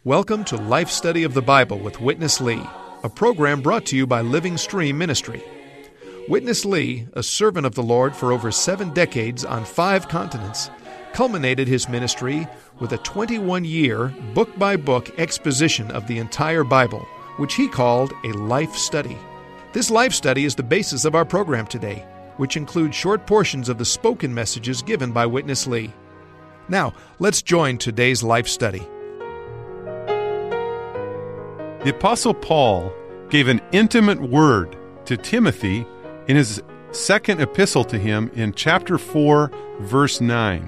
Welcome to Life Study of the Bible with Witness Lee, a program brought to you by Living Stream Ministry. Witness Lee, a servant of the Lord for over 7 decades on 5 continents, culminated his ministry with a 21-year, book-by-book exposition of the entire Bible, which he called a life study. This life study is the basis of our program today, which includes short portions of the spoken messages given by Witness Lee. Now, let's join today's life study. The Apostle Paul gave an intimate word to Timothy in his second epistle to him in chapter 4, verse 9.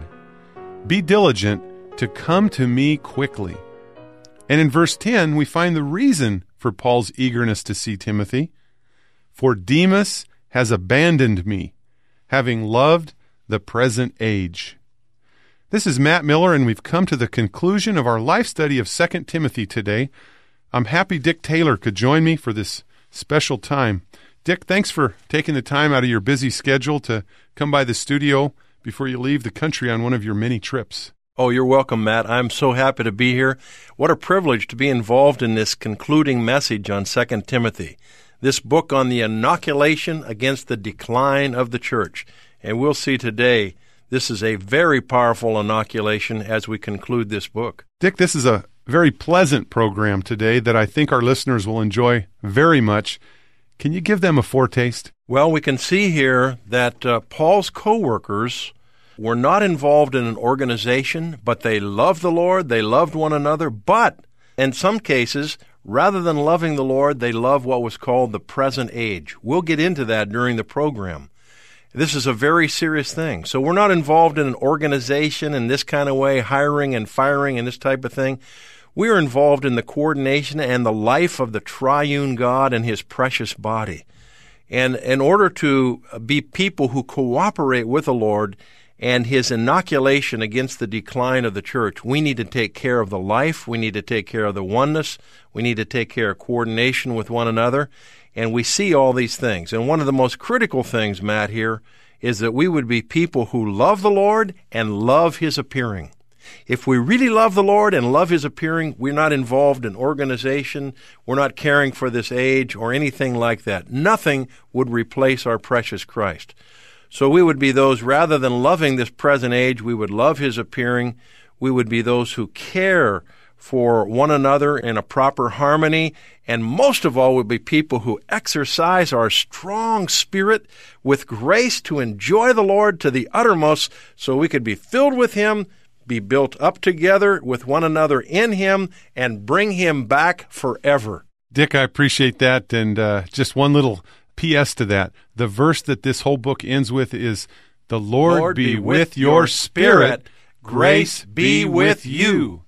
Be diligent to come to me quickly. And in verse 10, we find the reason for Paul's eagerness to see Timothy. For Demas has abandoned me, having loved the present age. This is Matt Miller, and we've come to the conclusion of our life study of 2 Timothy today. I'm happy Dick Taylor could join me for this special time. Dick, thanks for taking the time out of your busy schedule to come by the studio before you leave the country on one of your many trips. Oh, you're welcome, Matt. I'm so happy to be here. What a privilege to be involved in this concluding message on 2 Timothy, this book on the inoculation against the decline of the church. And we'll see today this is a very powerful inoculation as we conclude this book. Dick, this is a very pleasant program today that I think our listeners will enjoy very much. Can you give them a foretaste? Well, we can see here that Paul's co-workers were not involved in an organization, but they loved the Lord, they loved one another, but in some cases, rather than loving the Lord, they loved what was called the present age. We'll get into that during the program. This is a very serious thing. So we're not involved in an organization in this kind of way, hiring and firing and this type of thing. We are involved in the coordination and the life of the triune God and His precious body. And in order to be people who cooperate with the Lord and His inoculation against the decline of the church, we need to take care of the life, we need to take care of the oneness, we need to take care of coordination with one another, and we see all these things. And one of the most critical things, Matt, here, is that we would be people who love the Lord and love His appearing. If we really love the Lord and love His appearing, we're not involved in organization, we're not caring for this age or anything like that. Nothing would replace our precious Christ. So we would be those, rather than loving this present age, we would love His appearing. We would be those who care for one another in a proper harmony, and most of all would be people who exercise our strong spirit with grace to enjoy the Lord to the uttermost so we could be filled with Him, be built up together with one another in Him, and bring Him back forever. Dick, I appreciate that, and just one little P.S. to that. The verse that this whole book ends with is, "The Lord be with your spirit, grace be with you."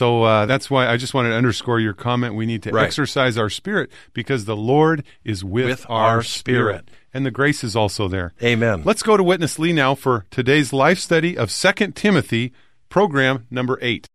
So that's why I just wanted to underscore your comment. We need to exercise our spirit because the Lord is with our spirit. And the grace is also there. Amen. Let's go to Witness Lee now for today's life study of 2 Timothy, program number 8.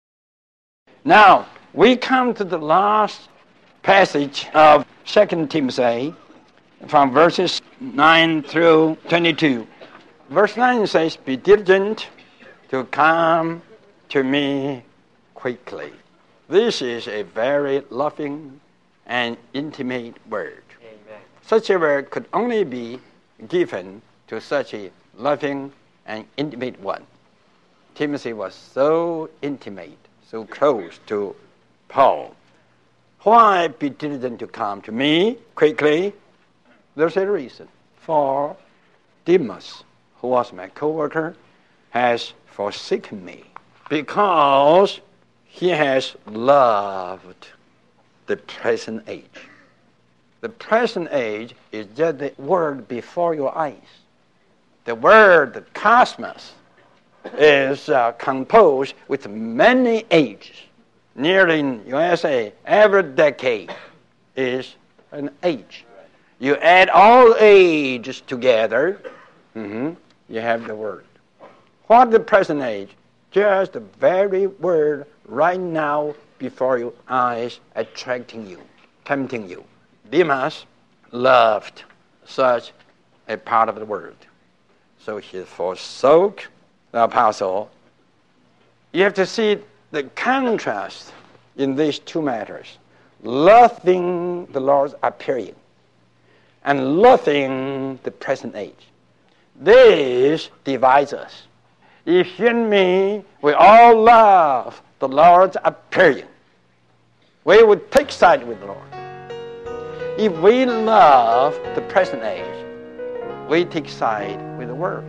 Now, we come to the last passage of 2 Timothy from verses 9 through 22. Verse 9 says, "Be diligent to come to me quickly." This is a very loving and intimate word. Amen. Such a word could only be given to such a loving and intimate one. Timothy was so intimate, so close to Paul. Why be diligent to come to me quickly? There's a reason. For Demas, who was my co-worker, has forsaken me because he has loved the present age. The present age is just the word before your eyes. The word, the cosmos, is composed with many ages. Nearly in USA, every decade is an age. You add all ages together, you have the word. What the present age? Just the very word right now before your eyes, attracting you, tempting you. Demas loved such a part of the word. So he forsook the apostle. You have to see the contrast in these two matters, loving the Lord's appearing and loving the present age. This divides us. If you and me, we all love the Lord's appearing, we would take side with the Lord. If we love the present age, we take side with the world.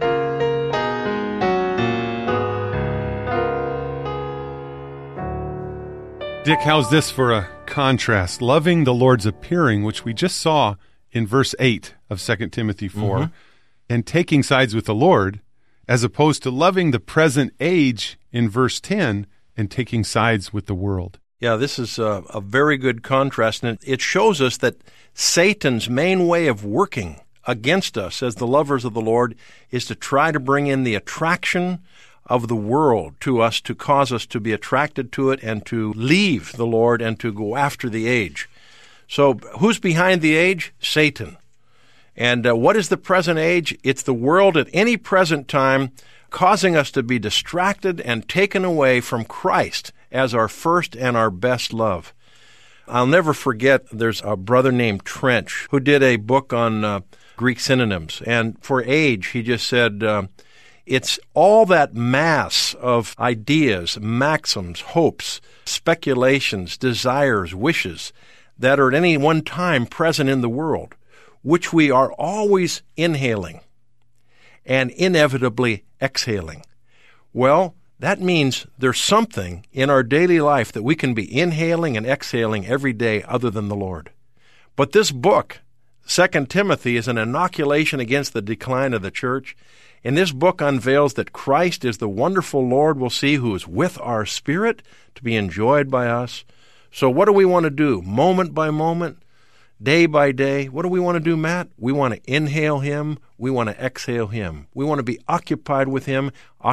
Dick, how's this for a contrast? Loving the Lord's appearing, which we just saw in verse 8 of 2 Timothy 4, and taking sides with the Lord, as opposed to loving the present age in verse 10 and taking sides with the world. Yeah, this is a very good contrast, and it shows us that Satan's main way of working against us as the lovers of the Lord is to try to bring in the attraction of the world to us, to cause us to be attracted to it and to leave the Lord and to go after the age. So who's behind the age? Satan. And what is the present age? It's the world at any present time causing us to be distracted and taken away from Christ as our first and our best love. I'll never forget, there's a brother named Trench who did a book on Greek synonyms. And for age, he just said, it's all that mass of ideas, maxims, hopes, speculations, desires, wishes that are at any one time present in the world, which we are always inhaling and inevitably exhaling. Well, that means there's something in our daily life that we can be inhaling and exhaling every day other than the Lord. But this book, 2 Timothy, is an inoculation against the decline of the church. And this book unveils that Christ is the wonderful Lord we'll see, who is with our spirit to be enjoyed by us. So what do we want to do? Moment by moment, day by day. What do we want to do, Matt? We want to inhale Him. We want to exhale Him. We want to be occupied with Him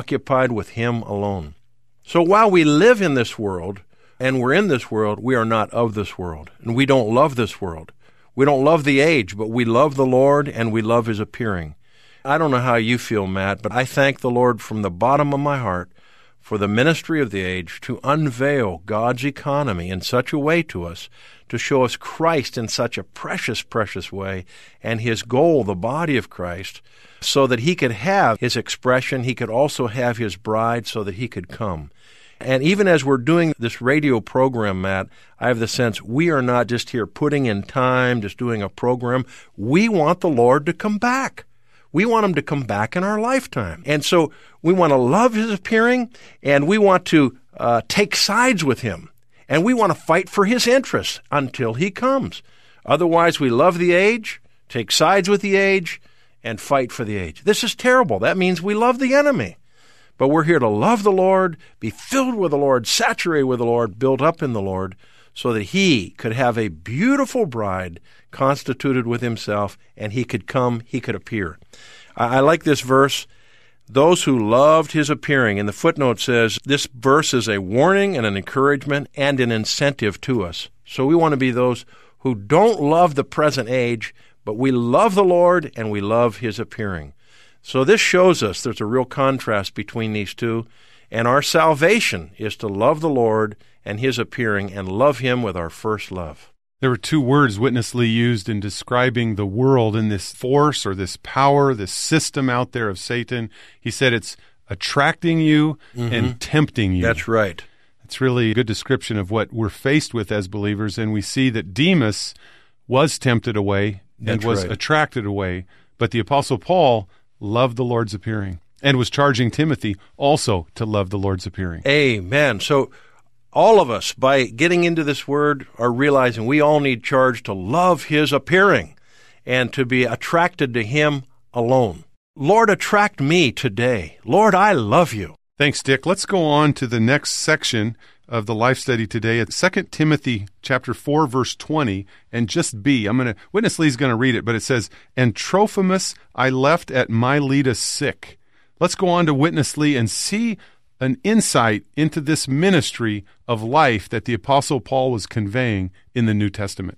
alone. So while we live in this world, and we're in this world, we are not of this world. And we don't love this world. We don't love the age, but we love the Lord and we love His appearing. I don't know how you feel, Matt, but I thank the Lord from the bottom of my heart for the ministry of the age to unveil God's economy in such a way to us, to show us Christ in such a precious, precious way, and His goal, the body of Christ, so that He could have His expression, He could also have His bride so that He could come. And even as we're doing this radio program, Matt, I have the sense we are not just here putting in time, just doing a program. We want the Lord to come back. We want Him to come back in our lifetime. And so we want to love His appearing, and we want to take sides with Him. And we want to fight for His interests until He comes. Otherwise, we love the age, take sides with the age, and fight for the age. This is terrible. That means we love the enemy. But we're here to love the Lord, be filled with the Lord, saturated with the Lord, built up in the Lord, so that He could have a beautiful bride constituted with Himself, and He could come, He could appear. I like this verse, those who loved His appearing. And the footnote says this verse is a warning and an encouragement and an incentive to us. So we want to be those who don't love the present age, but we love the Lord and we love His appearing. So this shows us there's a real contrast between these two, and our salvation is to love the Lord and His appearing and love Him with our first love. There were two words Witness Lee used in describing the world and this force or this power, this system out there of Satan. He said it's attracting you and tempting you. That's right. It's really a good description of what we're faced with as believers, and we see that Demas was tempted away and was attracted away, but the Apostle Paul loved the Lord's appearing and was charging Timothy also to love the Lord's appearing. Amen. So all of us, by getting into this word, are realizing we all need charge to love His appearing and to be attracted to Him alone. Lord, attract me today. Lord, I love You. Thanks, Dick. Let's go on to the next section of the life study today at 2 Timothy chapter 4, verse 20, and just B. Witness Lee's going to read it, but it says, "And Trophimus I left at Miletus sick." Let's go on to Witness Lee and see an insight into this ministry of life that the Apostle Paul was conveying in the New Testament.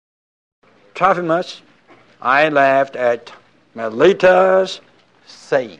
Trophimus I left at Miletus sick.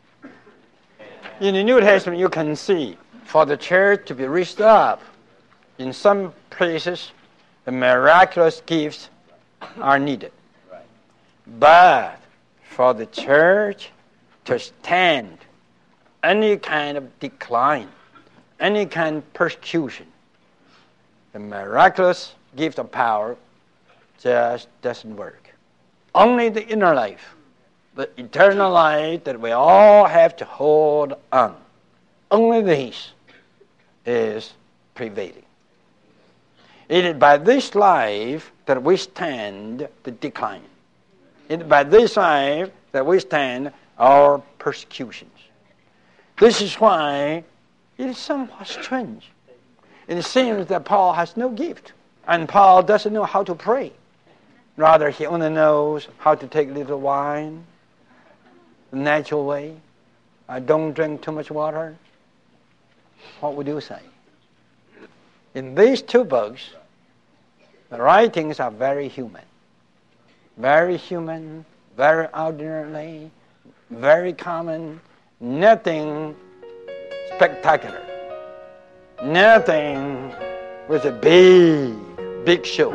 In the New Testament, you can see, for the church to be raised up, In some places, the miraculous gifts are needed. But for the church to stand any kind of decline, any kind of persecution, the miraculous gift of power just doesn't work. Only the inner life, the eternal life that we all have to hold on, only this is prevailing. It is by this life that we stand the decline. It is by this life that we stand our persecutions. This is why it is somewhat strange. It seems that Paul has no gift, and Paul doesn't know how to pray. Rather, he only knows how to take a little wine, the natural way. Don't drink too much water. What would you say? In these two books, the writings are very human, very ordinary, very common, nothing spectacular, nothing with a big show.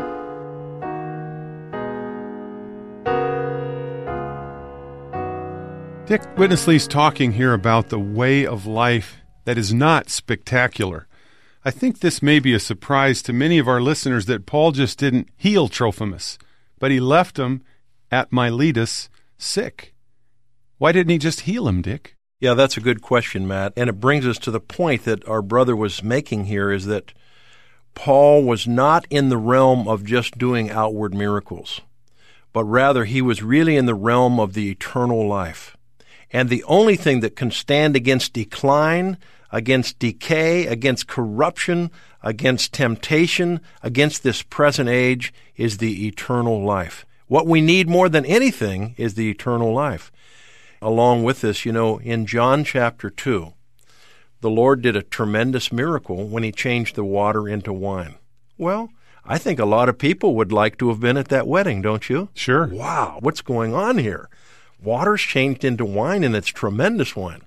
Dick Witness Lee's talking here about the way of life that is not spectacular. I think this may be a surprise to many of our listeners that Paul just didn't heal Trophimus, but he left him at Miletus sick. Why didn't he just heal him, Dick? Yeah, that's a good question, Matt. And it brings us to the point that our brother was making here, is that Paul was not in the realm of just doing outward miracles, but rather he was really in the realm of the eternal life. And the only thing that can stand against decline, against decay, against corruption, against temptation, against this present age is the eternal life. What we need more than anything is the eternal life. Along with this, in John chapter 2, the Lord did a tremendous miracle when he changed the water into wine. Well, I think a lot of people would like to have been at that wedding, don't you? Sure. Wow, what's going on here? Water's changed into wine, and it's tremendous wine.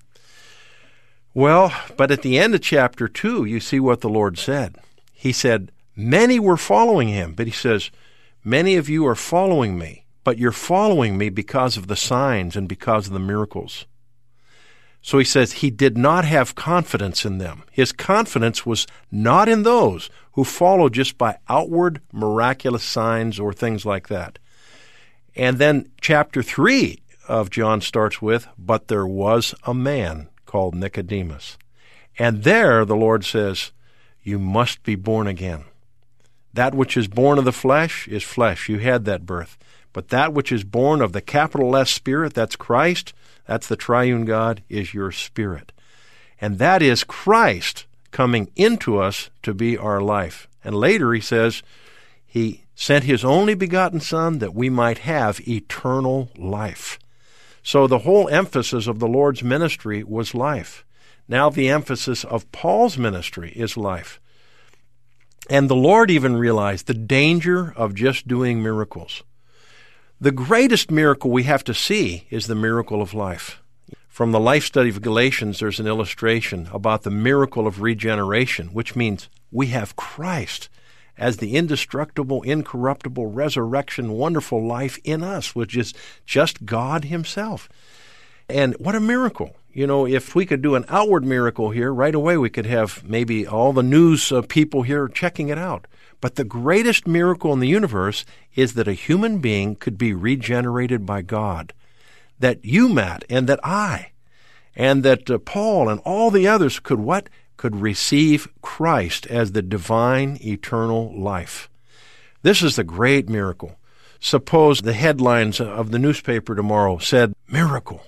Well, but at the end of chapter 2, you see what the Lord said. He said, many were following him, but he says, many of you are following me, but you're following me because of the signs and because of the miracles. So he says he did not have confidence in them. His confidence was not in those who follow just by outward miraculous signs or things like that. And then chapter 3 of John starts with, but there was a man called Nicodemus. And there the Lord says, you must be born again. That which is born of the flesh is flesh. You had that birth. But that which is born of the capital S Spirit, that's Christ, that's the triune God, is your spirit. And that is Christ coming into us to be our life. And later he says, he sent his only begotten Son that we might have eternal life. So the whole emphasis of the Lord's ministry was life. Now the emphasis of Paul's ministry is life. And the Lord even realized the danger of just doing miracles. The greatest miracle we have to see is the miracle of life. From the life study of Galatians, there's an illustration about the miracle of regeneration, which means we have Christ as the indestructible, incorruptible, resurrection, wonderful life in us, which is just God himself. And what a miracle. If we could do an outward miracle here, right away we could have maybe all the news people here checking it out. But the greatest miracle in the universe is that a human being could be regenerated by God. That you, Matt, and that I, and that Paul and all the others could what? Could receive Christ as the divine eternal life. This is the great miracle. Suppose the headlines of the newspaper tomorrow said, miracle.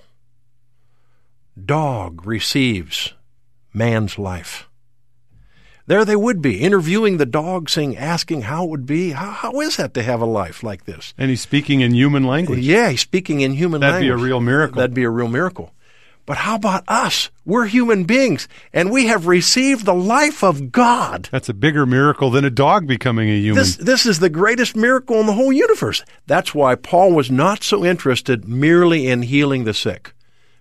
Dog receives man's life. There they would be, interviewing the dog, asking how it would be. How is that to have a life like this? And he's speaking in human language. Yeah, he's speaking in human language. That'd be a real miracle. That'd be a real miracle. But how about us? We're human beings, and we have received the life of God. That's a bigger miracle than a dog becoming a human. This is the greatest miracle in the whole universe. That's why Paul was not so interested merely in healing the sick,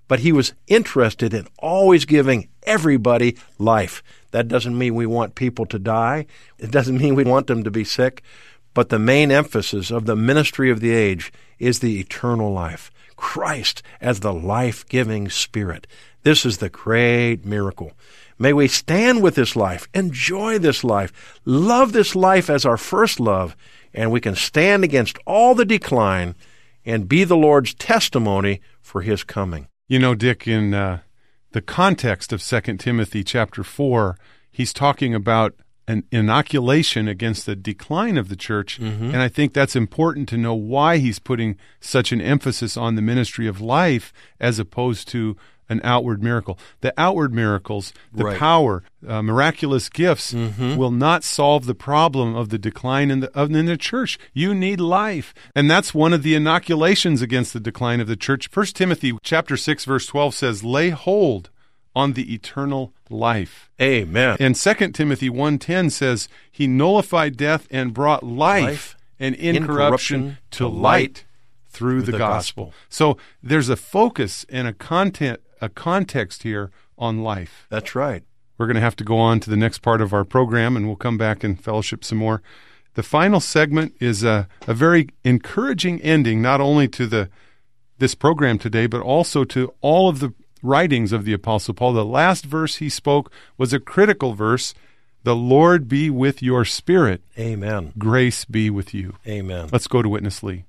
but he was interested in always giving everybody life. That doesn't mean we want people to die. It doesn't mean we want them to be sick. But the main emphasis of the ministry of the age is the eternal life. Christ as the life-giving Spirit. This is the great miracle. May we stand with this life, enjoy this life, love this life as our first love, and we can stand against all the decline and be the Lord's testimony for His coming. You know, Dick, in the context of 2 Timothy chapter 4, he's talking about an inoculation against the decline of the church, and I think that's important to know why he's putting such an emphasis on the ministry of life as opposed to an outward miracle. The outward miracles, the power, miraculous gifts will not solve the problem of the decline in the church. You need life. And that's one of the inoculations against the decline of the church. 1 Timothy chapter 6, verse 12 says, lay hold on the eternal life. Amen. And 2 Timothy 1:10 says, he nullified death and brought life and incorruption to light through the gospel. So there's a focus and a context here on life. That's right. We're going to have to go on to the next part of our program, and we'll come back and fellowship some more. The final segment is a very encouraging ending, not only to this program today, but also to all of the writings of the Apostle Paul. The last verse he spoke was a critical verse. The Lord be with your spirit. Amen. Grace be with you. Amen. Let's go to Witness Lee.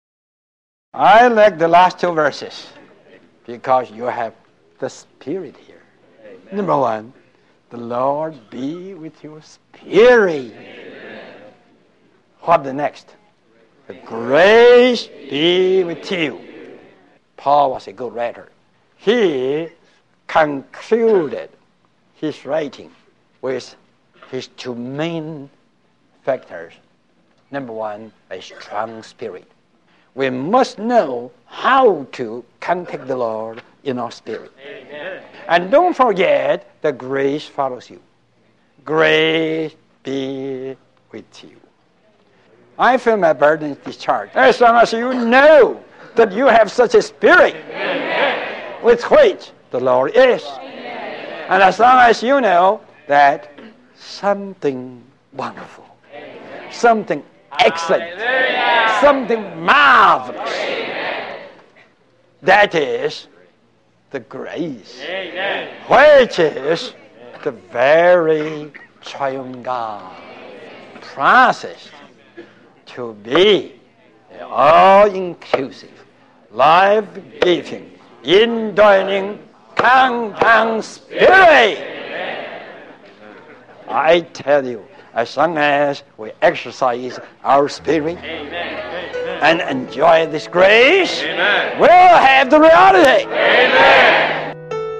I like the last two verses because you have the Spirit here. Amen. Number one, the Lord be with your spirit. Amen. What the next? The grace be with you. Paul was a good writer. He concluded his writing with his two main factors. Number one, a strong spirit. We must know how to contact the Lord in our spirit. Amen. And don't forget that grace follows you. Grace be with you. I feel my burden is discharged as long as you know that you have such a spirit. Amen. With which the Lord is. Amen. And as long as you know that something wonderful, amen, something excellent, hallelujah, something marvelous, amen, that is the grace, amen, which is the very triune God processed to be all-inclusive, life-giving, indwelling, content spirit. Amen. I tell you, as long as we exercise our spirit, amen, and enjoy this grace, amen, we'll have the reality. Amen.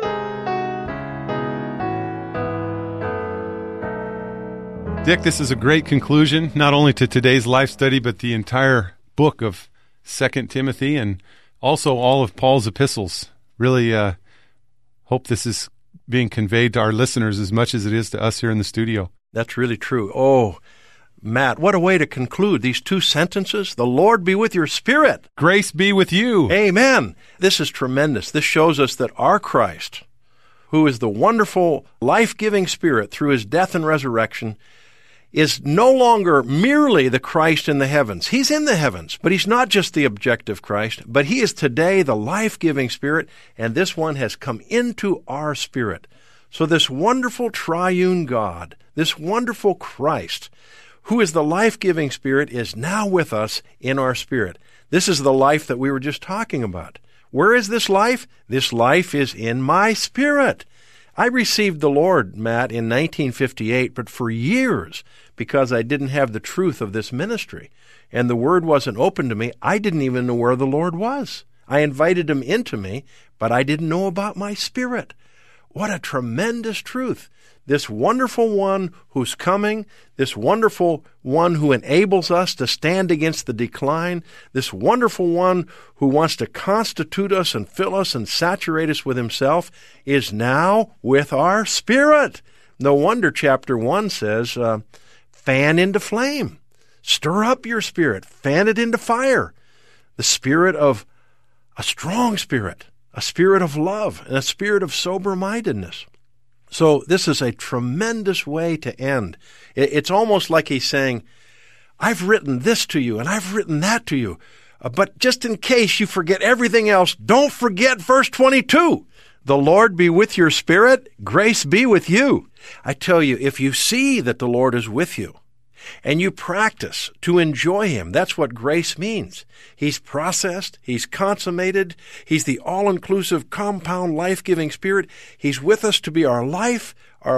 Dick, this is a great conclusion, not only to today's life study, but the entire book of 2 Timothy and also all of Paul's epistles. Really hope this is being conveyed to our listeners as much as it is to us here in the studio. That's really true. Oh, Matt, what a way to conclude these two sentences. The Lord be with your spirit. Grace be with you. Amen. This is tremendous. This shows us that our Christ, who is the wonderful life-giving Spirit through His death and resurrection, is no longer merely the Christ in the heavens. He's in the heavens, but He's not just the objective Christ, but He is today the life-giving Spirit, and this one has come into our spirit. So this wonderful triune God, this wonderful Christ, who is the life-giving Spirit, is now with us in our spirit. This is the life that we were just talking about. Where is this life? This life is in my spirit. I received the Lord, Matt, in 1958, but for years, because I didn't have the truth of this ministry, and the Word wasn't open to me, I didn't even know where the Lord was. I invited Him into me, but I didn't know about my spirit. What a tremendous truth. This wonderful one who's coming, this wonderful one who enables us to stand against the decline, this wonderful one who wants to constitute us and fill us and saturate us with Himself, is now with our spirit. No wonder chapter 1 says, fan into flame. Stir up your spirit. Fan it into fire. The spirit of a strong spirit, a spirit of love, and a spirit of sober-mindedness. So this is a tremendous way to end. It's almost like he's saying, I've written this to you, and I've written that to you. But just in case you forget everything else, don't forget verse 22. The Lord be with your spirit, grace be with you. I tell you, if you see that the Lord is with you, and you practice to enjoy Him, that's what grace means. He's processed, He's consummated, He's the all-inclusive, compound, life-giving Spirit. He's with us to be our life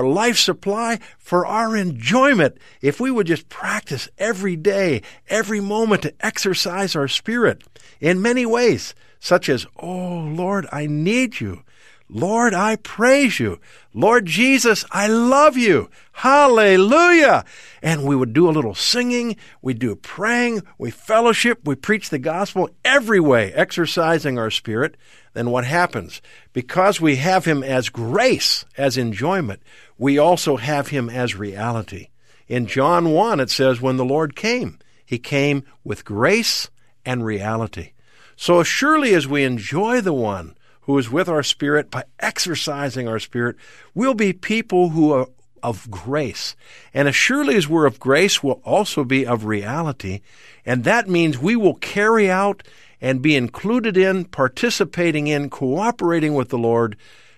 supply for our enjoyment. If we would just practice every day, every moment to exercise our spirit in many ways, such as, oh, Lord, I need you. Lord, I praise you. Lord Jesus, I love you. Hallelujah. And we would do a little singing, we do praying, we fellowship, we preach the gospel every way, exercising our spirit. Then what happens? Because we have Him as grace, as enjoyment, we also have Him as reality. In John 1, it says, when the Lord came, He came with grace and reality. So as surely as we enjoy the one who is with our spirit by exercising our spirit, we'll be people who are of grace. And as surely as we're of grace, we'll also be of reality. And that means we will carry out and be included in, participating in, cooperating with the Lord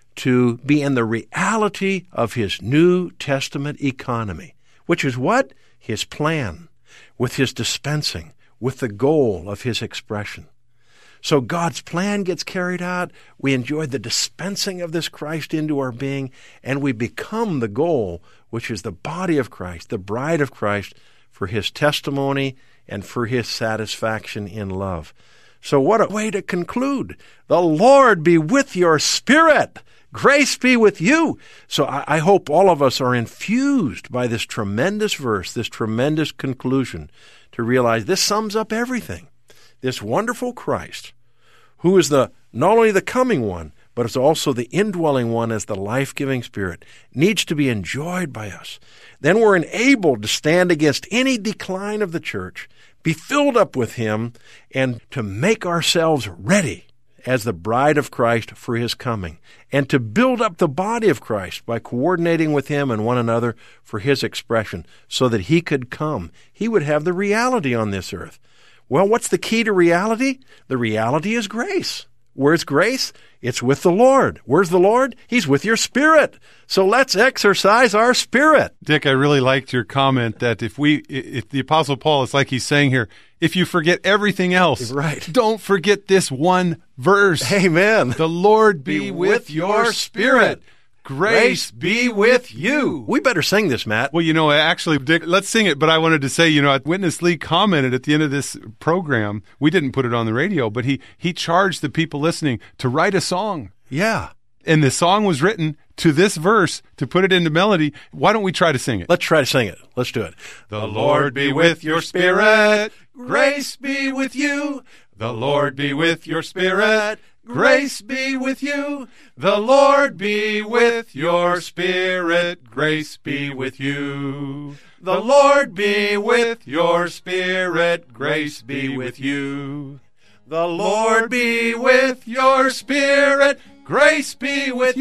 to be in the reality of His New Testament economy, which is what? His plan, with His dispensing, with the goal of His expression. So God's plan gets carried out, we enjoy the dispensing of this Christ into our being, and we become the goal, which is the body of Christ, the bride of Christ, for His testimony and for His satisfaction in love. So what a way to conclude. The Lord be with your spirit. Grace be with you. So I hope all of us are infused by this tremendous verse, this tremendous conclusion, to realize this sums up everything. This wonderful Christ, who is not only the coming one, but is also the indwelling one as the life-giving Spirit, needs to be enjoyed by us. Then we're enabled to stand against any decline of the church, be filled up with Him, and to make ourselves ready as the bride of Christ for His coming, and to build up the body of Christ by coordinating with Him and one another for His expression, so that He could come. He would have the reality on this earth. Well, what's the key to reality? The reality is grace. Where's grace? It's with the Lord. Where's the Lord? He's with your spirit. So let's exercise our spirit. Dick, I really liked your comment that if the Apostle Paul, it's like he's saying here, if you forget everything else, right, don't forget this one verse. Amen. The Lord be with your spirit. Grace be with you. We better sing this, Matt. Well, actually, Dick, let's sing it. But I wanted to say, Witness Lee commented at the end of this program, we didn't put it on the radio, but he charged the people listening to write a song. Yeah. And the song was written to this verse to put it into melody. Why don't we try to sing it? Let's try to sing it. Let's do it. The Lord be with your spirit. Grace be with you. The Lord be with your spirit. Grace be with you. The Lord be with your spirit. Grace be with you. The Lord be with your spirit. Grace be with you. The Lord be with your spirit. Grace be with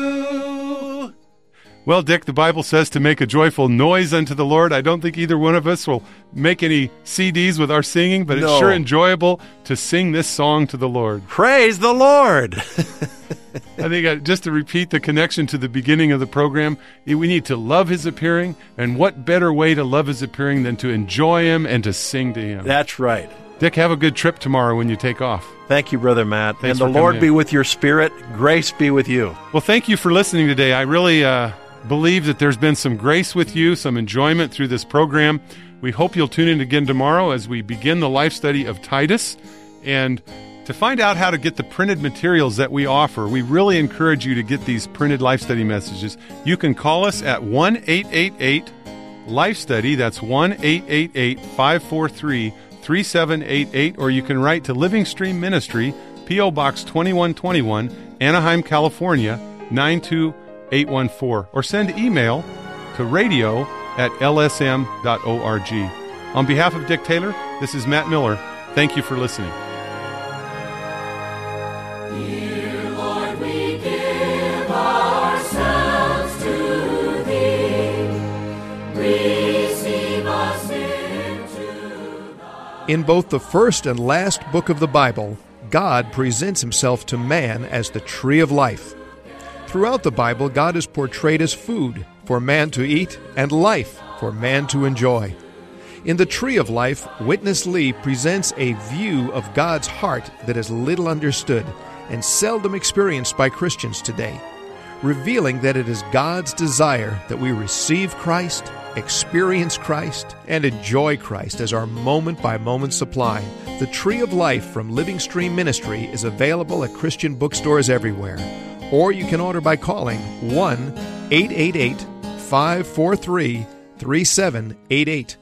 you. Well, Dick, the Bible says to make a joyful noise unto the Lord. I don't think either one of us will make any CDs with our singing, but it's sure enjoyable to sing this song to the Lord. Praise the Lord. I think just to repeat the connection to the beginning of the program, we need to love His appearing, and what better way to love His appearing than to enjoy Him and to sing to Him. That's right. Dick, have a good trip tomorrow when you take off. Thank you, Brother Matt. Thanks and the Lord be with your spirit. Grace be with you. Well, thank you for listening today. I really believe that there's been some grace with you, some enjoyment through this program. We hope you'll tune in again tomorrow as we begin the life study of Titus. And to find out how to get the printed materials that we offer, we really encourage you to get these printed life study messages. You can call us at 1-888-LIFE-STUDY. That's 1-888-543-3788. Or you can write to Living Stream Ministry, P.O. Box 2121, Anaheim, California, 92814. Or send email to radio@lsm.org. On behalf of Dick Taylor, this is Matt Miller. Thank you for listening. You In both the first and last book of the Bible, God presents himself to man as the tree of life. Throughout the Bible, God is portrayed as food for man to eat and life for man to enjoy. In the Tree of Life, Witness Lee presents a view of God's heart that is little understood and seldom experienced by Christians today, revealing that it is God's desire that we receive Christ, experience Christ, and enjoy Christ as our moment-by-moment supply. The Tree of Life from Living Stream Ministry is available at Christian bookstores everywhere, or you can order by calling 1-888-543-3788.